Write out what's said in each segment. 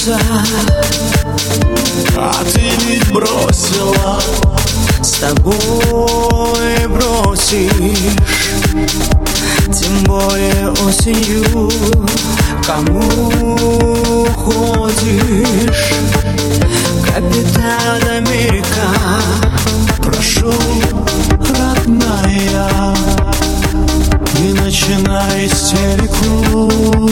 затянуться, а ты ведь бросила. С тобой бросишь, тем более осенью. Кому ходишь? Капитан Америка, прошу, родная, не начинай истерику.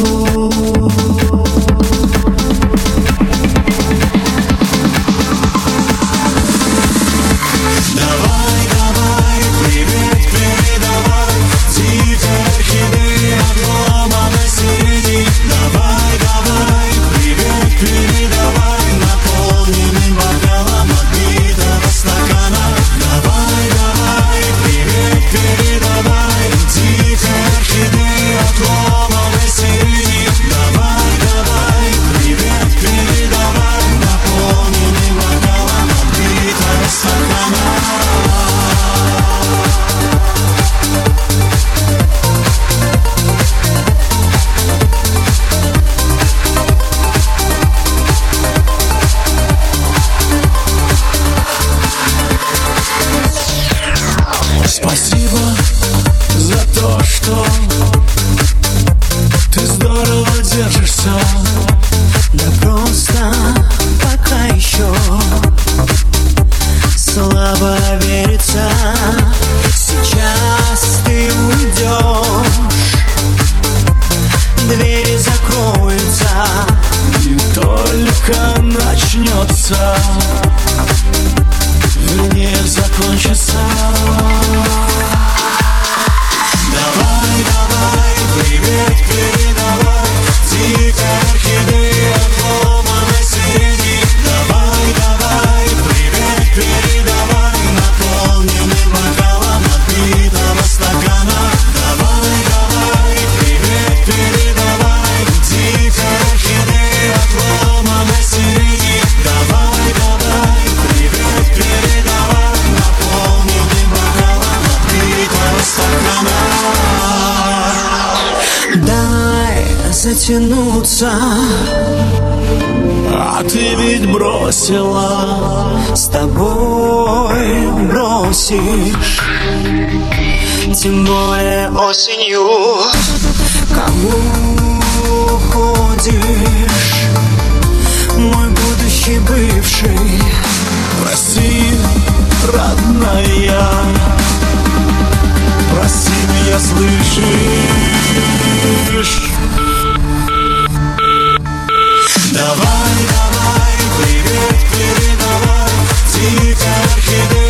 Спасибо за то, что ты здорово держишься. Да просто пока еще слабо верится. Сейчас ты уйдешь, двери закроются, и только начнется, вернее закончится. Давай, давай, привет передавай, дикая орхидея отломанной середины. Давай, давай, привет передавай, наполненным бокалом отбитого стакана. Давай, давай, привет передавай, дикая орхидея отломанной середины. Давай, давай, привет передавай, наполненным бокалом отбитого стакана. Дай затянуться, а ты ведь бросила. С тобой бросишь, тем более осенью. Кому ходишь, мой будущий бывший? Прости, родная, прости меня, слышишь? Давай, давай, привет передавай, дикая орхидея.